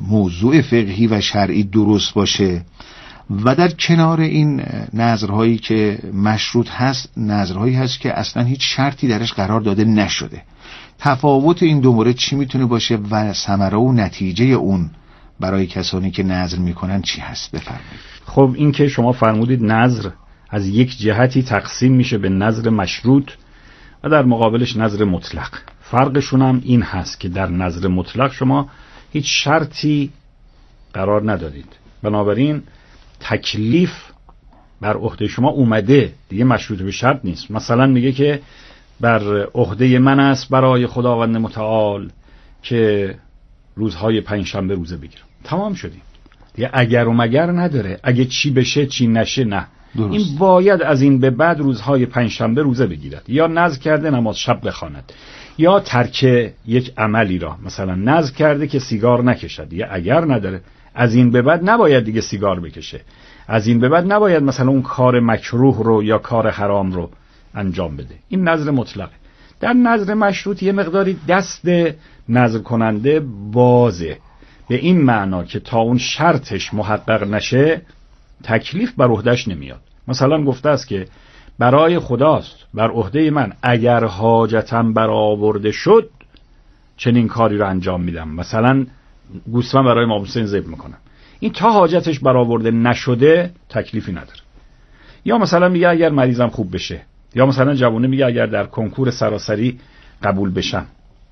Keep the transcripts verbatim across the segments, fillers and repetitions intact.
موضوع فقهی و شرعی درست باشه و در کنار این نظرهایی که مشروط هست نظرهایی هست که اصلا هیچ شرطی درش قرار داده نشده. تفاوت این دو مورد چی میتونه باشه و ثمره و نتیجه اون برای کسانی که نظر میکنن چی هست؟ بفرمایید. خب این که شما فرمودید نظر از یک جهتی تقسیم میشه به نظر مشروط و در مقابلش نظر مطلق. فرقشون هم این هست که در نظر مطلق شما هیچ شرطی قرار ندادید، بنابراین تکلیف بر عهده شما اومده دیگه، مشروط به شرط نیست. مثلا میگه که بر عهده من است برای خداوند متعال که روزهای پنجشنبه روزه بگیرم. تمام شدیم دیگه، اگر و مگر نداره. اگه چی بشه چی نشه نه، درست. این باید از این به بعد روزهای پنجشنبه روزه بگیرد، یا نذر کرده نماز شب بخواند، یا ترک یک عملی را، مثلا نذر کرده که سیگار نکشد، یا اگر نداره از این به بعد نباید دیگه سیگار بکشه، از این به بعد نباید مثلا اون کار مکروه رو یا کار حرام رو انجام بده. این نظر مطلقه. در نظر مشروط یه مقداری دست نظر کننده بازه، به این معنا که تا اون شرطش محقق نشه تکلیف بر عهده‌اش نمیاد. مثلا گفته است که برای خداست بر عهده من اگر حاجتم برآورده شد چنین کاری رو انجام میدم، مثلا گوسفند برای امام حسین ذبح میکنم. این تا حاجتش برآورده نشده تکلیفی نداره. یا مثلا میگه اگر مریضم خوب بشه، یا مثلا جوونه میگه اگر در کنکور سراسری قبول بشم.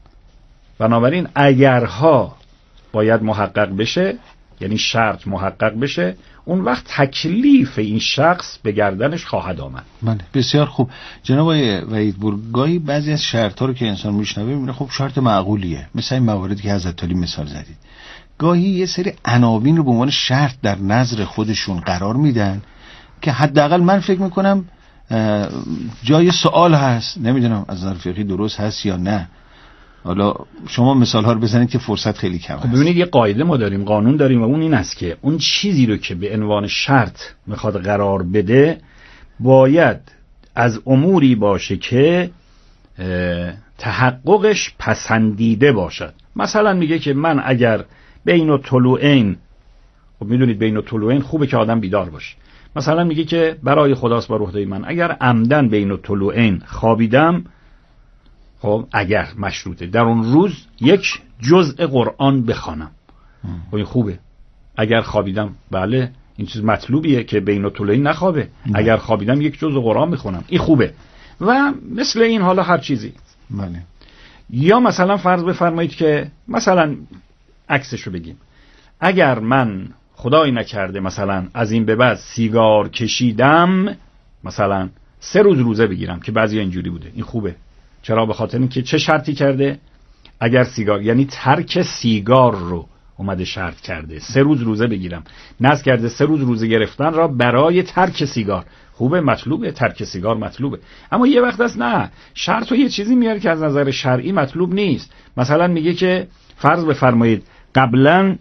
بنابراین اگرها باید محقق بشه، یعنی شرط محقق بشه، اون وقت تکلیف این شخص به گردنش خواهد آمد. بله بسیار خوب. جناب آقای وحیدپور، گاهی بعضی از شرط‌ها رو که انسان میشنوه میبینه خب شرط معقولیه، مثل این مواردی که حضرت علی مثال زدید. گاهی یه سری عناوین رو به عنوان شرط در نظر خودشون قرار میدن که حداقل من فکر میکنم جای سوال هست، نمیدونم از نظر فقهی درست هست یا نه. حالا شما مثال ها رو بزنید که فرصت خیلی کم هست. ببینید یه قاعده ما داریم، قانون داریم و اون این است که اون چیزی رو که به عنوان شرط میخواد قرار بده باید از اموری باشه که تحققش پسندیده باشد. مثلا میگه که من اگر بین الطلوعین، خب میدونید بین الطلوعین خوبه که آدم بیدار باشه. مثلا میگه که برای خداست بر عهده من اگر عمدن بین الطلوعین خوابیدم، خب اگر مشروطه در اون روز یک جزء قرآن بخوانم، خب این خوبه. اگر خوابیدم، بله این چیز مطلوبیه که بین الطلوعین نخوابه، اگر خوابیدم یک جزء قرآن بخونم، این خوبه. و مثل این حالا هر چیزی. بله. یا مثلا فرض بفرمایید که مثلا عکسشو بگیم، اگر من خدایی نکرده مثلا از این به بعد سیگار کشیدم، مثلا سه روز روزه بگیرم، که بعضی اینجوری بوده، این خوبه. چرا؟ به خاطر اینکه چه شرطی کرده؟ اگر سیگار، یعنی ترک سیگار رو اومده شرط کرده، سه روز روزه بگیرم، نذر کرده سه روز روزه گرفتن را برای ترک سیگار. خوبه، مطلوبه، ترک سیگار مطلوبه. اما یه وقت هست نه، شرط رو یه چیزی میاره که از نظر شرعی مطلوب نیست. مثلا میگه که فرض بفرمایید قبلا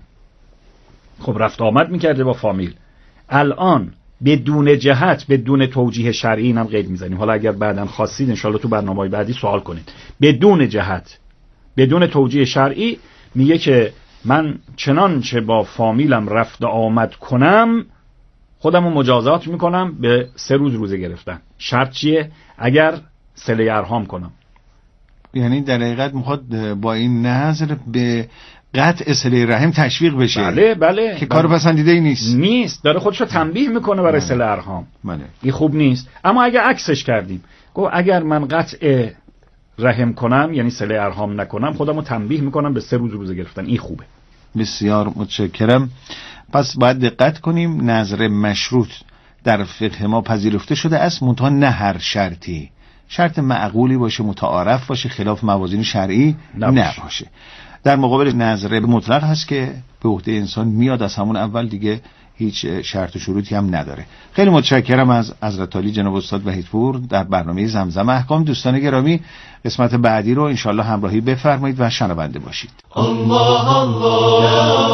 خب رفت آمد میکرده با فامیل، الان بدون جهت، بدون توجیه شرعی، اینم قید میزنیم، حالا اگر بعداً خواستید انشالله تو برنامه‌های بعدی سوال کنید، بدون جهت، بدون توجیه شرعی میگه که من چنانچه با فامیلم رفت آمد کنم خودمو مجازات میکنم به سه روز روزه گرفتن. شرط چیه؟ اگر صله ارحام کنم. یعنی در حقیقت میخواد با این نظر به قطع صله رحم تشویق بشه. بله بله، که کار پسندیده ای نیست. نیست، داره خودشو تنبیه میکنه برای صله ارحام. بله. این خوب نیست. اما اگر عکسش کردیم، گفت اگر من قطع رحم کنم، یعنی صله ارحام نکنم، خودمو تنبیه میکنم به سه روز روزه گرفتن، این خوبه. بسیار متشکرم. پس باید دقت کنیم، نظر مشروط در فقه ما پذیرفته شده است، منتها نه هر شرطی، شرط معقولی باشه، متعارف باشه، خلاف موازین شرعی نباشه. در مقابل نظر مطلق هست که به عهده انسان میاد از همون اول، دیگه هیچ شرط و شروطی هم نداره. خیلی متشکرم از حضرت عالی جناب استاد وحیدپور در برنامه زمزم احکام. دوستان گرامی، قسمت بعدی رو انشالله همراهی بفرمایید و شنونده باشید. الله الله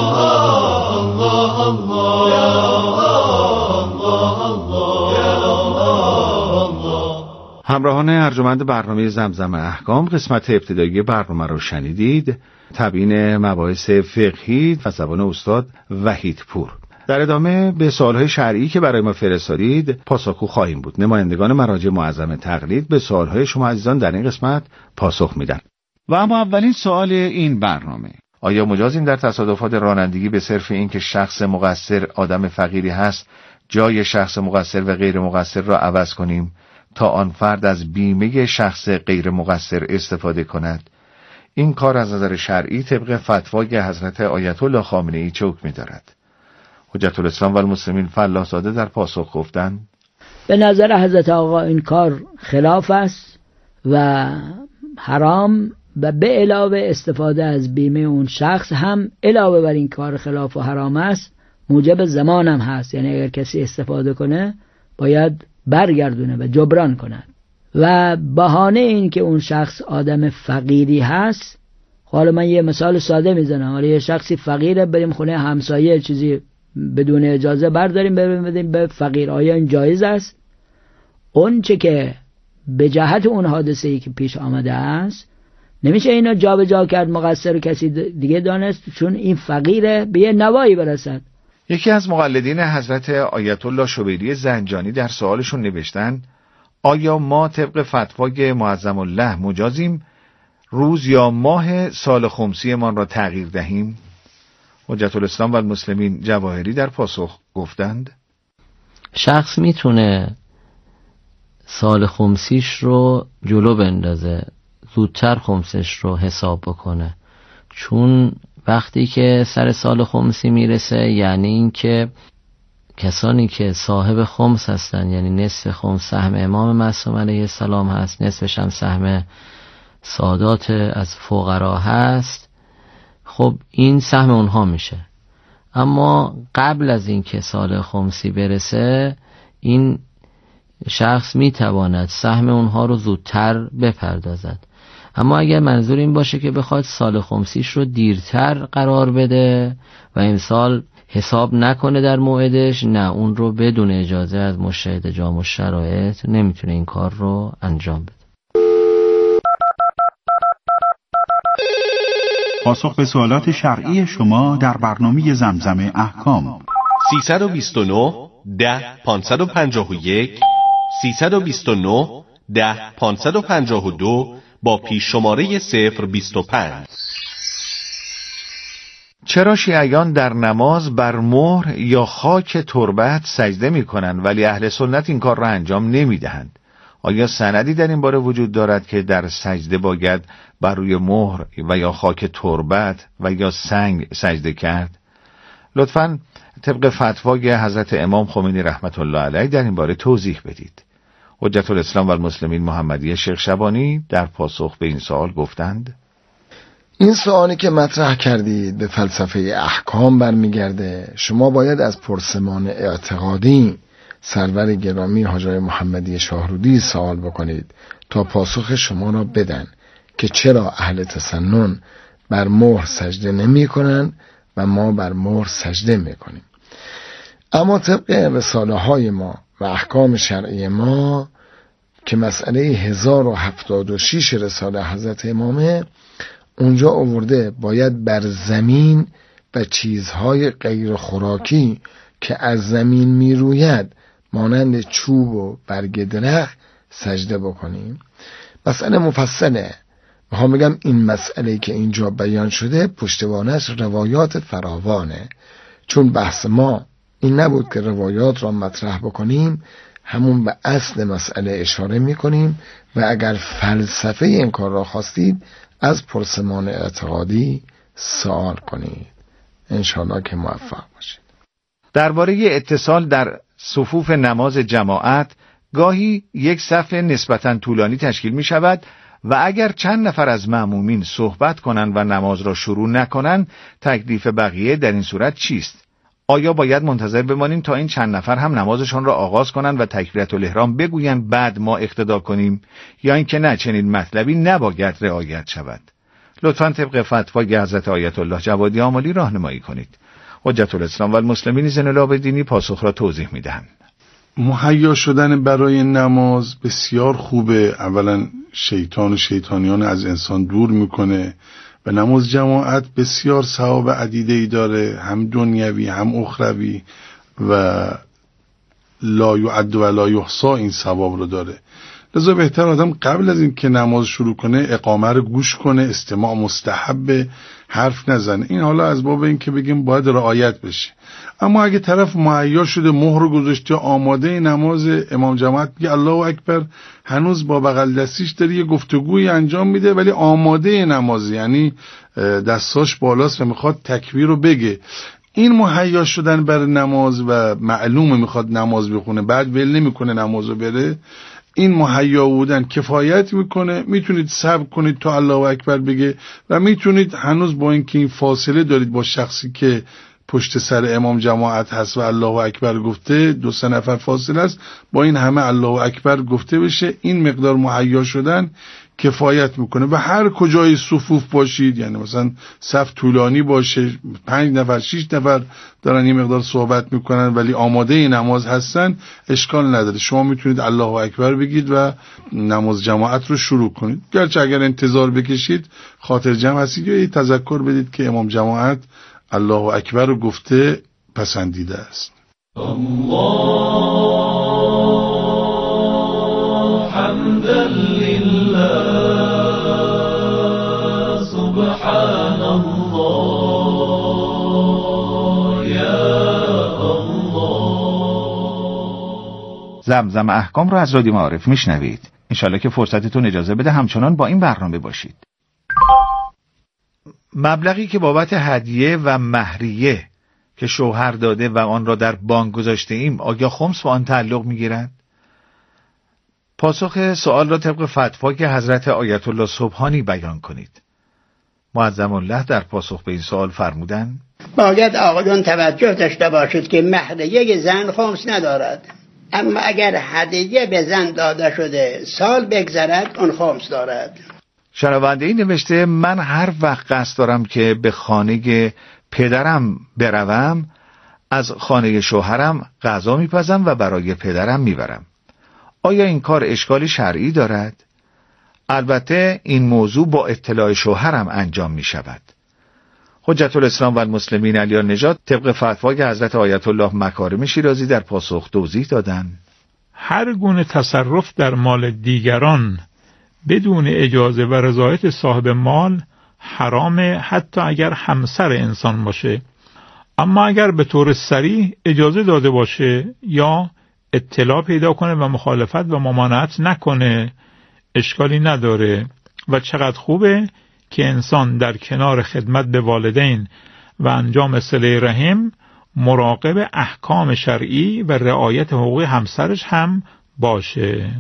الله الله الله الله. همراهان ارجمند برنامه زمزم احکام، قسمت ابتدایی برنامه رو شنیدید. تبیین مباحث فقهی از زبان استاد وحیدپور. در ادامه به سوالهای شرعی که برای ما فرستادید پاسخگو خواهیم بود. نمایندگان مراجع معظم تقلید به سوالهای شما عزیزان در این قسمت پاسخ میدن. و اما اولین سوال این برنامه: آیا مجازیم در تصادفات رانندگی به صرف این که شخص مقصر آدم فقیری هست جای شخص مقصر و غیر مقصر را عوض کنیم تا آن فرد از بیمه شخص غیر مقصر استفاده کند؟ این کار از نظر شرعی طبق فتوای حضرت آیت الله خامنه‌ای چه حکمی دارد؟ حجت الاسلام و المسلمین فلاح زاده در پاسخ گفتند: به نظر حضرت آقا این کار خلاف است و حرام، و به علاوه استفاده از بیمه اون شخص هم علاوه بر این کار خلاف و حرام است، موجب زمان هم هست. یعنی اگر کسی استفاده کنه باید برگردونه و جبران کند. و بهانه این که اون شخص آدم فقیری هست، حالا من یه مثال ساده میزنم، حالا یه شخصی فقیره، بریم خونه همسایه چیزی بدون اجازه برداریم بریم بدیم به فقیر، آیا این جایز است؟ اون چه که به جهت اون حادثه‌ای که پیش آمده است نمیشه اینا جا به جا کرد، مقصر و کسی دیگه دانست، چون این فقیره به یه نوایی برسد. یکی از مقلدین حضرت آیت الله شبیری زنجانی در سوالشون نوشتن: آیا ما طبق فتوای معظم الله مجازیم روز یا ماه سال خمسی من را تغییر دهیم؟ حجت الاسلام و المسلمین جواهری در پاسخ گفتند: شخص میتونه سال خمسیش رو جلو بندازه، زودتر خمسش رو حساب بکنه، چون وقتی که سر سال خمسی میرسه یعنی این که کسانی که صاحب خمس هستن، یعنی نصف خمس سهم امام معصوم علیه السلام هست، نصفش هم سهم سادات از فقرا هست، خب این سهم اونها میشه. اما قبل از این که سال خمسی برسه این شخص میتواند سهم اونها رو زودتر بپردازد. اما اگر منظور این باشه که بخواد سال خمسیش رو دیرتر قرار بده و امسال حساب نکنه در موعدش، نه، اون رو بدون اجازه از مشاهد جام و شرایط نمیتونه این کار رو انجام بده. پاسخ به سوالات شرعی شما در برنامه زمزم احکام. سیصد و بیست و نه ده پانصد و پنجاه و یک سیصد و بیست و نه ده پانصد و پنجاه و دو با پیش شماره صفر بیست و پنج. چرا شیعیان در نماز بر مهر یا خاک تربت سجده می کنند ولی اهل سنت این کار را انجام نمی دهند؟ آیا سندی در این باره وجود دارد که در سجده باید بر روی مهر و یا خاک تربت و یا سنگ سجده کرد؟ لطفاً طبق فتوای حضرت امام خمینی رحمت الله علیه در این باره توضیح بدید. حجت الاسلام و المسلمین محمدی شیخ شبانی در پاسخ به این سوال گفتند: این سوالی که مطرح کردید به فلسفه احکام برمیگرده. شما باید از پرسمان اعتقادی سرور گرامی حاج آقای محمدی شاهرودی سوال بکنید تا پاسخ شما را بدن که چرا اهل تسنن بر مهر سجده نمی کنن و ما بر مهر سجده می کنیم. اما طبق رساله های ما و احکام شرعی ما که مسئله هزار و هفتاد و شش رساله حضرت امامه، اونجا آورده باید بر زمین و چیزهای غیر خوراکی که از زمین می روید مانند چوب و برگ درخت سجده بکنیم. مسئله مفصله. میخوام بگم این مسئله که اینجا بیان شده پشتوانش روایات فراوانه، چون بحث ما این نبود که روایات را مطرح بکنیم، همون به اصل مسئله اشاره میکنیم و اگر فلسفه این کار را خواستید از پرسمان اعتقادی سوال کنید. انشاءالله که موفق باشید. درباره اتصال در صفوف نماز جماعت، گاهی یک صف نسبتاً طولانی تشکیل می شود و اگر چند نفر از مأمومین صحبت کنند و نماز را شروع نکنند، تکلیف بقیه در این صورت چیست؟ آیا باید منتظر بمانیم تا این چند نفر هم نمازشان را آغاز کنند و تکبیرة الاحرام بگویند بعد ما اقتدا کنیم، یا اینکه نه، چنین مطلبی نباید رعایت شود؟ لطفاً طبق فتوای حضرت آیت الله جوادی آملی راهنمایی کنید. حجت الاسلام و المسلمین زین العابدینی پاسخ را توضیح می‌دهند. مهیا شدن برای نماز بسیار خوبه. اولا شیطان و شیطانیان از انسان دور میکنه و نماز جماعت بسیار ثواب عدیده‌ای داره، هم دنیوی هم اخروی و لا یعد و لا یحصی این ثواب رو داره. لذا بهتر آدم قبل از این که نماز شروع کنه اقامه رو گوش کنه، استماع مستحب، حرف نزنه. این حالا از باب این که بگیم باید رعایت بشه. اما اگه طرف مهیا شده، مهر رو گذاشته، آماده نماز امام جماعت میگه الله اکبر، هنوز با بغل دستیش داره یه گفتگوی انجام میده ولی آماده نماز، یعنی دستاش بالاست و میخواد تکبیر رو بگه. این مهیا شدن برای نماز و معلومه میخواد نماز بخونه، بعد ول نمیکنه نمازو بره، این مهیا بودن کفایت میکنه. میتونید صبر کنید تا الله اکبر بگه و میتونید هنوز با اینکه این فاصله دارید با شخصی که پشت سر امام جماعت هست و الله اکبر گفته، دو سه نفر فاصله است، با این همه الله اکبر گفته بشه. این مقدار مهیا شدن کفایت میکنه. و هر کجای صفوف باشید، یعنی مثلا صف طولانی باشه، پنج نفر شش نفر دارن این مقدار صحبت میکنن ولی آماده نماز هستن، اشکال نداره. شما میتونید الله اکبر بگید و نماز جماعت رو شروع کنید. گرچه اگر انتظار بکشید خاطر جمع هستید، یا تذکر بدید که امام جماعت الله اکبر رو گفته پسندیده است. الله حمدا لله سبحان الله یا الله. زمزم احکام رو از رادیو معارف میشنوید. انشالله که فرصتتون اجازه بده همچنان با این برنامه باشید. مبلغی که بابت هدیه و مهریه که شوهر داده و آن را در بانک گذاشته ایم، آیا خمس به آن تعلق میگیرد؟ پاسخ سوال را طبق فتوا که حضرت آیت الله سبحانی بیان کنید. معظم الله در پاسخ به این سوال فرمودند: باید آقایان توجه داشته باشید که مهریه زن خمس ندارد، اما اگر هدیه به زن داده شده سال بگذرد اون خمس دارد. شنونده ای نوشته: من هر وقت قصد دارم که به خانه پدرم بروم، از خانه شوهرم غذا میپزم و برای پدرم میبرم. آیا این کار اشکالی شرعی دارد؟ البته این موضوع با اطلاع شوهرم انجام میشود. حجت الاسلام و المسلمین علی نژاد طبق فتوای حضرت آیت الله مکارم شیرازی در پاسخ توضیح دادند: هر گونه تصرف در مال دیگران بدون اجازه و رضایت صاحب مال حرامه، حتی اگر همسر انسان باشه. اما اگر به طور صریح اجازه داده باشه یا اطلاع پیدا کنه و مخالفت و ممانعت نکنه، اشکالی نداره. و چقدر خوبه که انسان در کنار خدمت به والدین و انجام صله رحم مراقب احکام شرعی و رعایت حقوق همسرش هم باشه.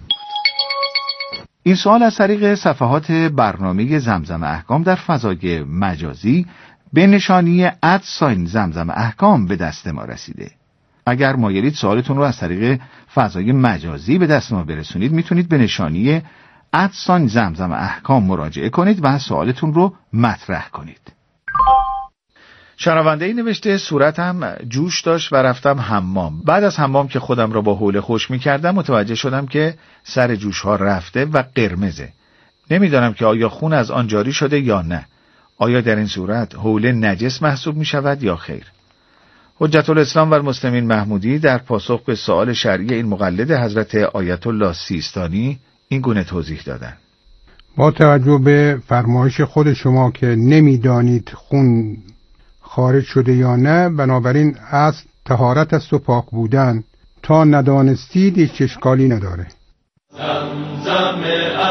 این سوال از طریق صفحات برنامه زمزم احکام در فضای مجازی به نشانی ادساین زمزم احکام به دست ما رسیده. اگر مایلید سوالتون رو از طریق فضای مجازی به دست ما برسونید، میتونید به نشانی ادساین زمزم احکام مراجعه کنید و سوالتون رو مطرح کنید. شنونده ای نوشته: صورتم جوش داشت و رفتم حمام. بعد از حمام که خودم را با حوله خوش می کردم متوجه شدم که سر جوش ها رفته و قرمزه. نمیدانم که آیا خون از آن جاری شده یا نه. آیا در این صورت حوله نجس محسوب می شود یا خیر؟ حجت الاسلام و المسلمین محمودی در پاسخ به سوال شرعی این مقلد حضرت آیت الله سیستانی این گونه توضیح دادند: با توجه به فرمایش خود شما که نمیدانید خون خارج شده یا نه، بنابراین اصل طهارت است و پاک بودن. تا ندانستید هیچ اشکالی نداره. زمزم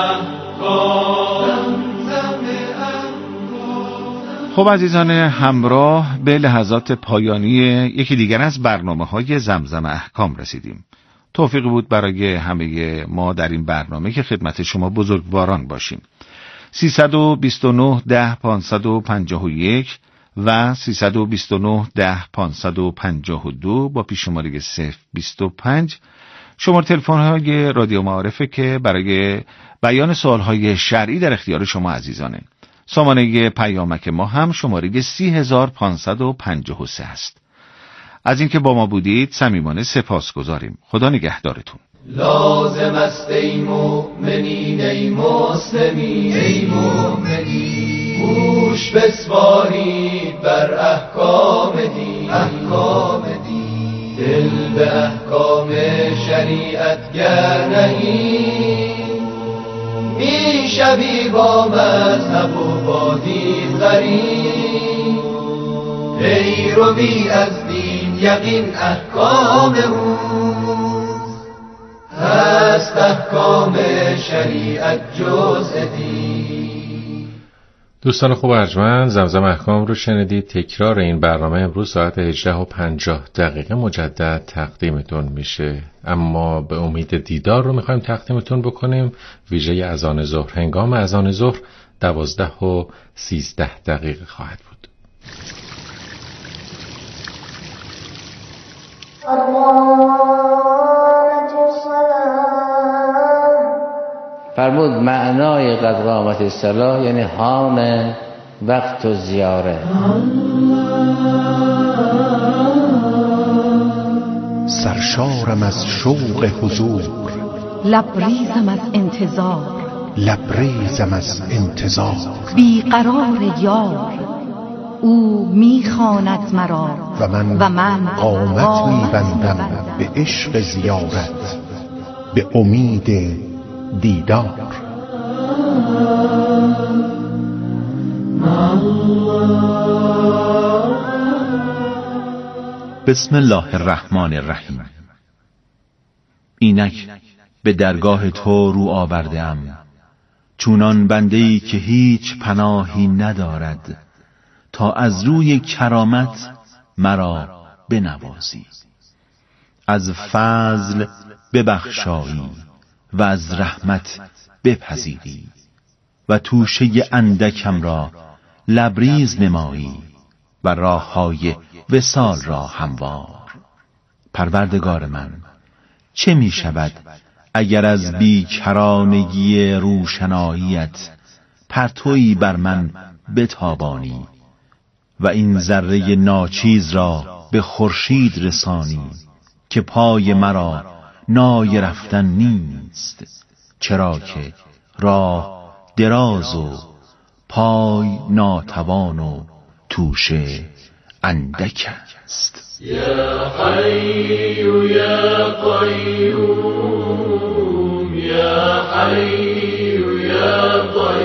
احکام. خب عزیزان همراه، به لحظات پایانی یکی دیگر از برنامه‌های زمزم احکام رسیدیم. توفیقی بود برای همه ما در این برنامه که خدمت شما بزرگواران باشیم. سیصد و بیست و نه ده پانصد و پنجاه و یک و سیصد و بیست و نه ده پانصد و پنجاه و دو با پیش‌شماره صفر بیست و پنج شماره تلفن‌های رادیو معارفه که برای بیان سوال‌های شرعی در اختیار شما عزیزانه. سامانه پیامک ما هم شماره سی هزار پانصد و پنجاه و سه است. از اینکه با ما بودید صمیمانه سپاسگزاریم. خدا نگهدارتون. لازم است ای مؤمنین ای مسلمین ای مؤمنین گوش بسپارید بر احکام دین احکام دین دل به احکام شریعت گر نهید میشوی با مذهب و با دین غریب پیروی از دین یقین احکام اوست هست احکام شریعت جزء دین. دوستان خوب ارجمند، زمزم احکام رو شنیدید. تکرار این برنامه امروز ساعت هجده و پنجاه دقیقه مجدد تقدیمتون میشه، اما به امید دیدار رو میخوایم تقدیمتون بکنیم. ویژه اذان ظهر، هنگام اذان ظهر دوازده و سیزده دقیقه خواهد بود. فرمود معنای قد قامت الصلاة یعنی حان وقت و زیاره. سرشارم از شوق حضور، لبریزم از انتظار، لبریزم از انتظار. بیقرار یار او میخواند مرا و من, و من قامت میبندم به عشق زیارت، به امید دیدار. بسم الله الرحمن الرحیم. اینک به درگاه تو رو آوردم، چونان بنده‌ای که هیچ پناهی ندارد، تا از روی کرامت مرا بنوازی، از فضل ببخشایی و از رحمت بپذیری و توشه اندکم را لبریز نمایی و راههای وصال را هموار. پروردگار من، چه می شود اگر از بیکرانگی روشناییت پرتویی بر من بتابانی و این ذره ناچیز را به خورشید رسانی که پای مرا نای رفتن نیست، چرا که راه دراز و پای ناتوان و توشه اندک است. یا حی یا قیوم یا حی یا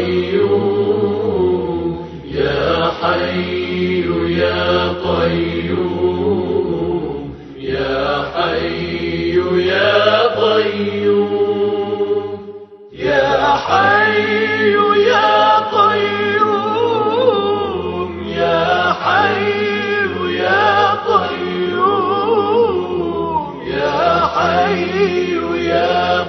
قیوم یا حی یا قیوم یا حی یا قیوم یا حی یا قیوم یا حی یا قیوم یا حی یا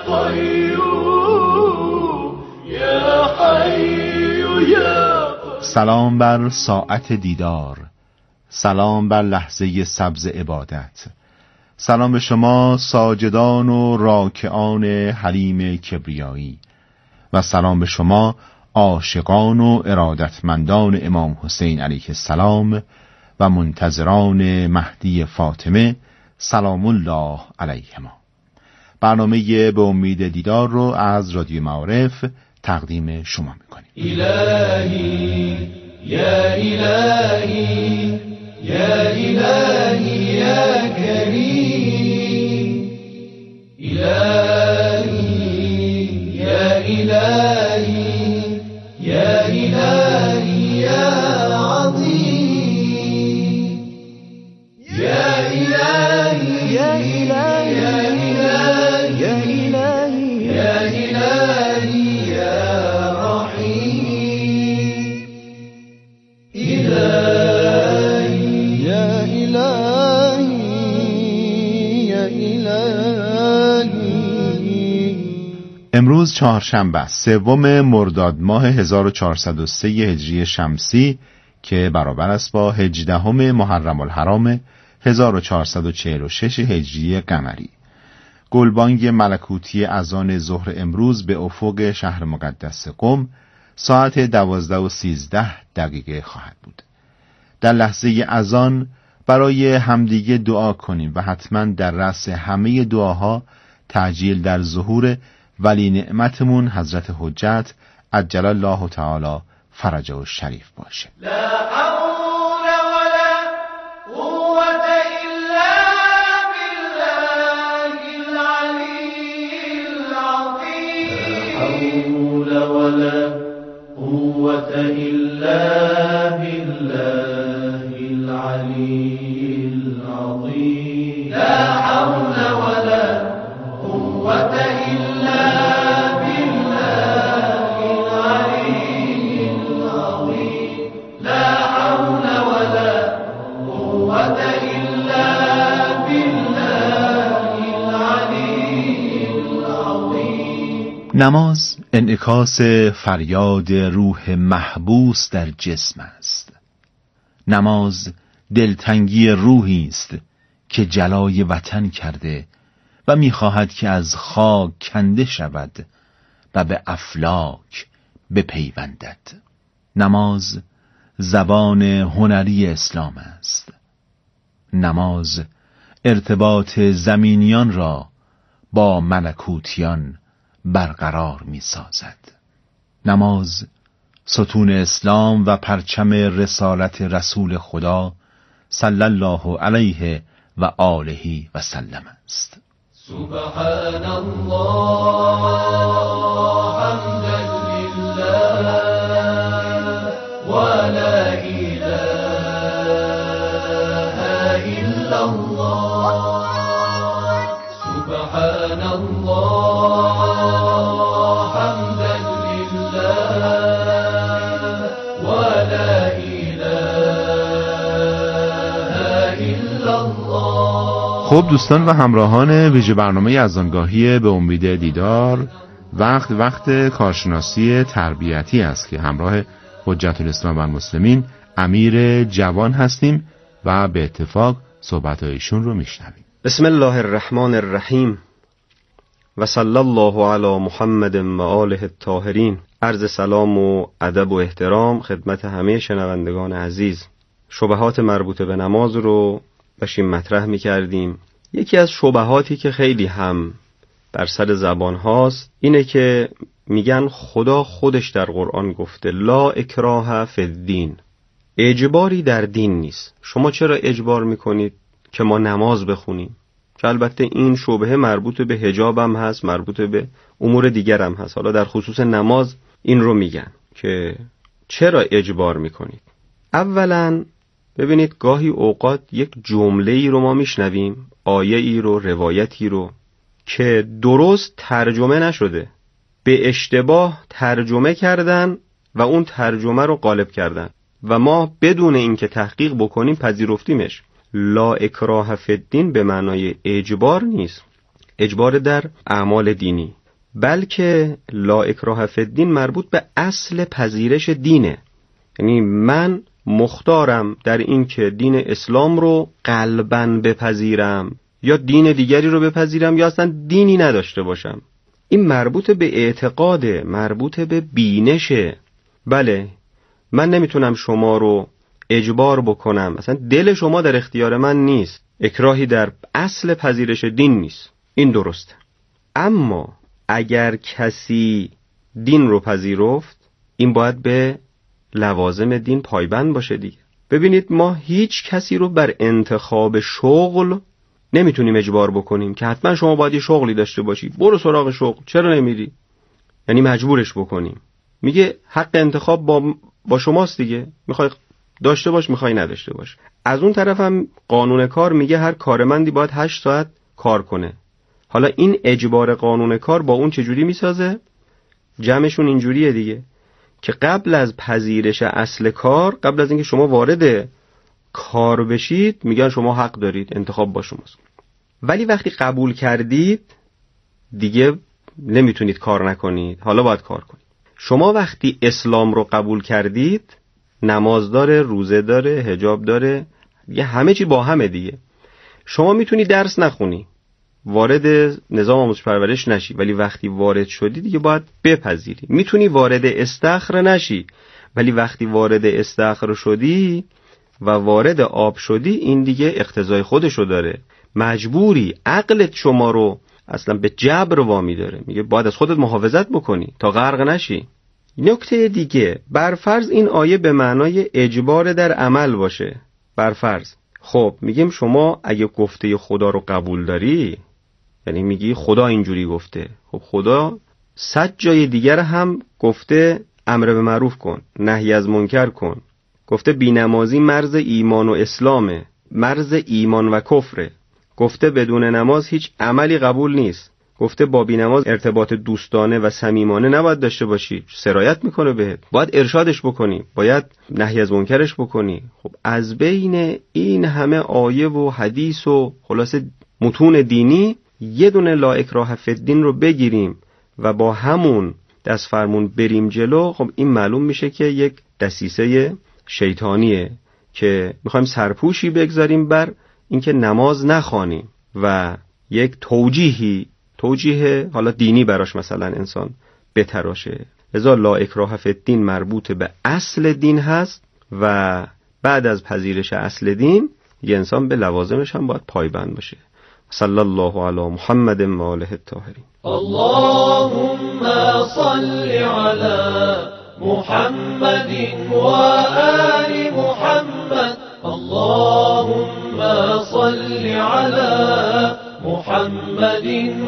قیوم یا حی یا. سلام بر ساعت دیدار، سلام بر لحظه سبز عبادت، سلام به شما ساجدان و راکعان حلیم کبریایی و سلام به شما عاشقان و ارادتمندان امام حسین علیه السلام و منتظران مهدی فاطمه سلام الله علیهما. برنامه به امید دیدار رو از رادیو معارف تقدیم شما میکنیم. الهی یا الهی یا الهی یا کریم الهی یا الهی یا الهی یا عظیم یا الهی یا الهی یا الهی یا الهی یا رحیم الهی یا الهی یا الهی. امروز چهارشنبه است، سوم مرداد ماه هزار و چهارصد و سه هجری شمسی که برابر است با هجدهم محرم الحرام هزار و چهارصد و چهل و شش هجری قمری. گلبانگ ملکوتی اذان ظهر امروز به افق شهر مقدس قم ساعت دوازده و سیزده دقیقه خواهد بود. در لحظه اذان برای همدیگه دعا کنیم و حتما در رأس همه دعاها تعجیل در ظهور ولی نعمتمون حضرت حجت عجل الله تعالی فرجه و شریف باشه. لا حول ولا قوة إلا بالله العلي العظيم. لا حول ولا قوة إلا بالله العلي العظيم. لا حول ولا قوة إلا بالله العلي العظيم. لا حول ولا قوة إلا بالله العلي العظيم. نماز انعکاس فریاد روح محبوس در جسم است. نماز دلتنگی روحی است که جلای وطن کرده و می‌خواهد که از خاک کنده شود و به افلاک بپیوندد. نماز زبان هنری اسلام است. نماز ارتباط زمینیان را با ملکوتیان برقرار می‌سازد. نماز ستون اسلام و پرچم رسالت رسول خدا صلی الله علیه و آله و سلم است. سبحان الله حمدا لله ولا إله إلا الله. سبحان الله حمدا لله ولا إله إلا الله. خب دوستان و همراهان ویژه برنامه یزدانگاهی به امید دیدار، وقت وقت کارشناسی تربیتی است که همراه حجت الاسلام و المسلمین امیر جوان هستیم و به اتفاق صحبت‌هایشون رو میشنویم. بسم الله الرحمن الرحیم و صلی الله علی محمد و آله الطاهرین. عرض سلام و ادب و احترام خدمت همه شنوندگان عزیز. شبهات مربوط به نماز رو داشتیم مطرح می‌کردیم. یکی از شبهاتی که خیلی هم بر سر زبان هاست اینه که میگن خدا خودش در قرآن گفته لا اکراه فی الدین، اجباری در دین نیست. شما چرا اجبار میکنید که ما نماز بخونیم؟ که البته این شبهه مربوط به حجاب هم هست، مربوط به امور دیگر هم هست. حالا در خصوص نماز این رو میگن که چرا اجبار میکنید. اولا ببینید گاهی اوقات یک جمله ای رو ما میشنویم، آیه ای رو، روایتی رو که درست ترجمه نشده، به اشتباه ترجمه کردن و اون ترجمه رو غالب کردن و ما بدون اینکه تحقیق بکنیم پذیرفتیمش. لا اکراه فی الدین به معنای اجبار نیست، اجبار در اعمال دینی، بلکه لا اکراه فی الدین مربوط به اصل پذیرش دینه. یعنی من مختارم در این که دین اسلام رو قلباً بپذیرم یا دین دیگری رو بپذیرم یا اصلا دینی نداشته باشم. این مربوط به اعتقاده، مربوط به بینشه. بله من نمیتونم شما رو اجبار بکنم، اصلا دل شما در اختیار من نیست، اکراهی در اصل پذیرش دین نیست، این درسته. اما اگر کسی دین رو پذیرفت این باید به لوازم دین پایبند باشه دیگه. ببینید ما هیچ کسی رو بر انتخاب شغل نمیتونیم اجبار بکنیم که حتما شما باید یه شغلی داشته باشی، برو سراغ شغل، چرا نمیری؟ یعنی مجبورش بکنیم. میگه حق انتخاب با با شماست دیگه، میخوای داشته باش میخوای نداشته باش. از اون طرف هم قانون کار میگه هر کارمندی باید هشت ساعت کار کنه. حالا این اجبار قانون کار با اون چجوری میسازه؟ جمعشون اینجوریه دیگه که قبل از پذیرش اصل کار، قبل از اینکه شما وارد کار بشید میگن شما حق دارید، انتخاب با شماست. ولی وقتی قبول کردید دیگه نمیتونید کار نکنید، حالا باید کار کنید. شما وقتی اسلام رو قبول کردید، نماز داره، روزه داره، حجاب داره، یه همه چی با همه دیگه. شما میتونی درس نخونی، وارد نظام آموزش پرورش نشی، ولی وقتی وارد شدی دیگه باید بپذیری. میتونی وارد استخر نشی، ولی وقتی وارد استخر شدی و وارد آب شدی، این دیگه اقتضای خودشو داره، مجبوری، عقلت شما رو اصلا به جبر وامی داره، میگه باید از خودت محافظت بکنی تا غرق نشی. نکته دیگه، برفرض این آیه به معنای اجبار در عمل باشه، برفرض خب میگیم شما اگه گفته خدا رو قبول داری، یعنی میگی خدا اینجوری گفته، خب خدا صد جای دیگر هم گفته امر به معروف کن، نهی از منکر کن، گفته بینمازی مرز ایمان و اسلامه، مرز ایمان و کفره، گفته بدون نماز هیچ عملی قبول نیست، گفته با بینماز ارتباط دوستانه و صمیمانه نباید داشته باشی، سرایت میکنه بهت، باید ارشادش بکنی، باید نهی از منکرش بکنی. خب از بین این همه آیه و حدیث و خلاصه متون دینی یه دونه لا اکراه فی الدین رو بگیریم و با همون دست فرمون بریم جلو، خب این معلوم میشه که یک دسیسه شیطانیه که میخوایم سرپوشی بگذاریم بر اینکه نماز نخوانیم و یک توجیهی توجیه حالا دینی براش مثلا انسان بتراشه. لذا لا اکراه فی الدین مربوط به اصل دین هست و بعد از پذیرش اصل دین یه انسان به لوازمش هم باید پایبند باشه. صلی الله علی محمد و آله الطاهرین. اللهم صل علی محمد و آل محمد. اللهم صل علی محمد و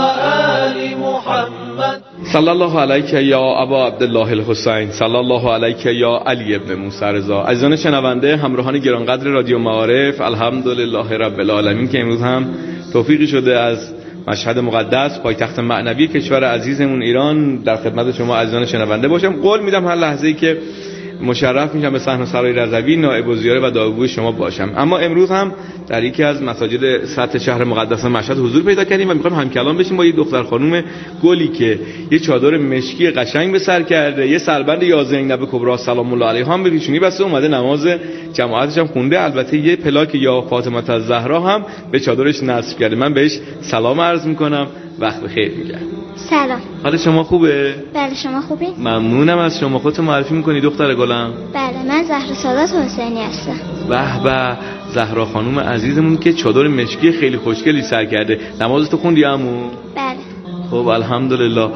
آل محمد. صلی الله علیک یا ابا عبدالله الحسین، صلی الله علیک یا علی ابن موسی رضا. عزیزان شنونده، همراهان گرانقدر رادیو معارف، الحمدلله رب العالمین که امروز هم توفیقی شده از مشهد مقدس پایتخت معنوی کشور عزیزمون ایران در خدمت شما عزیزان شنونده باشم. قول میدم هر لحظه‌ای که مشرف میشم به صحن سرای رضوی نائب الزیاره و داوود شما باشم. اما امروز هم در یکی از مساجد سطح شهر مقدس مشهد حضور پیدا کردیم و میخوایم همکلام بشیم با یه دختر خانم گلی که یه چادر مشکی قشنگ به سر کرده، یه سربند یا زینب کبرا سلام الله علیها هم به پیشونی بسته، اومده نماز جماعتش هم خونده، البته یه پلاک یا فاطمه الزهرا هم به چادرش نصب کرده. من بهش سلام عرض میکنم، وقت بخیر میگم. سلام. حال شما خوبه؟ بله شما خوبی؟ ممنونم از شما. خودتو معرفی میکنی دختر گلم؟ بله من زهرا سادات حسینی هستم. به به، زهرا خانم عزیزمون که چادر مشکی خیلی خوشگلی سر کرده. نمازتو خوندی عمو؟ بله. خب الحمدلله.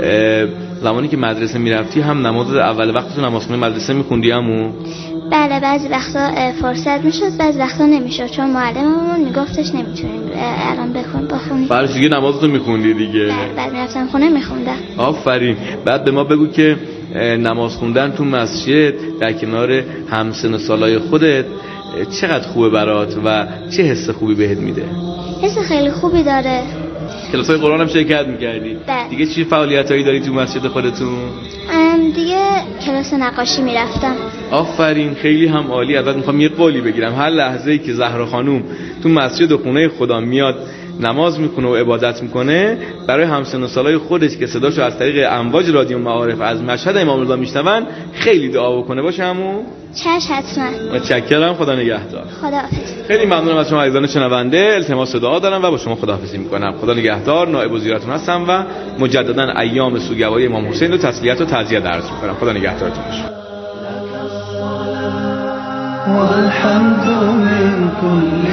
زمانی که مدرسه میرفتی هم نماز اول وقت تو نمازخونه مدرسه میخوندی عمو؟ بله بعضی وقتا فرصت میشد، بعضی وقتا نمیشد، چون معلممون میگفتش نمیتونیم الان بخون بخونیم. برای دیگه نمازتو میخوندی دیگه؟ بعد بعد میرفتم خونه میخوندم. آفرین. بعد به ما بگو که نماز خوندن تو مسجد در کنار همسن و سالای خودت چقدر خوبه برات و چه حس خوبی بهت میده؟ حس خیلی خوبی داره. کلاسای قرآن هم شرکت میکردی؟ بله. دیگه چی فعالیتایی داری تو مسجد خودتون؟ دیگه کلاس نقاشی میرفتم. آفرین، خیلی هم عالی. ازت میخوام یه قولی بگیرم، هر لحظه‌ای که زهرا خانوم تو مسجد و خونه خدا میاد نماز میکنه و عبادت میکنه، برای همسن و سالای خودش که صداشو از طریق امواج رادیو معارف از مشهد امام رضا میشنون خیلی دعا بکنه. باشه عمو؟ چش حتما. متشکرم. خدا نگهدار. خداحافظ. خیلی ممنونم از شما عزیزان شنونده. التماس دعا دارم و با شما خداحافظی میکنم. خدا نگهدار. نائب الزیارتون هستم و مجددا ایام سوگواری امام حسین رو تسلیت و تعزیت عرض میکنم. خدا نگهدارتون باشه. والحمد من كل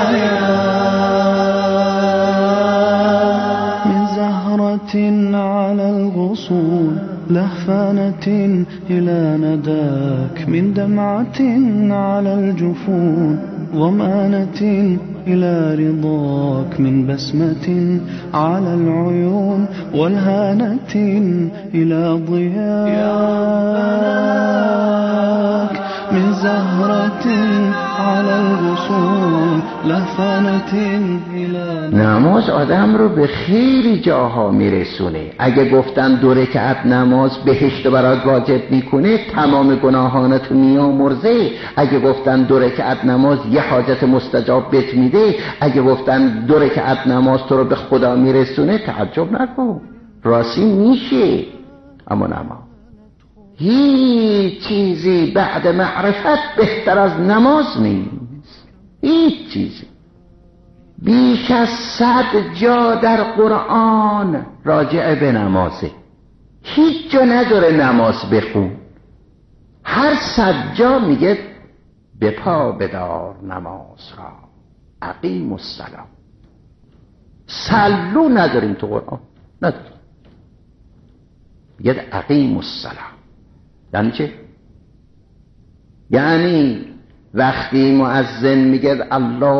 الحياة من زهرة على الغصون لهفانة إلى نداك من دمعة على الجفون ضمانة إلى رضاك من بسمة على العيون والهانة إلى ضياك من زهرة على الغصون لهفانة إلى. نماز آدم رو به خیلی جاها میرسونه. اگه گفتن دو رکعت نماز بهشت برات واجب میکنه، تمام گناهانت میامرزه. اگه گفتن دو رکعت نماز یه حاجت مستجاب بهت میده، اگه گفتن دو رکعت نماز تو رو به خدا میرسونه، تعجب نکن، راستی میشه. اما نماز هیچ چیزی بعد معرفت بهتر از نماز نیست. هیچ چیزی. بیش از صد جا در قرآن راجع به نمازه. هیچ جا نداره نماز بخون. هر صد جا میگه به پا بدار نماز را، اقیم الصلاة. صلو نداریم تو قرآن، نداریم. بگید اقیم الصلاة یعنی چه؟ یعنی وقتی مؤذن میگه الله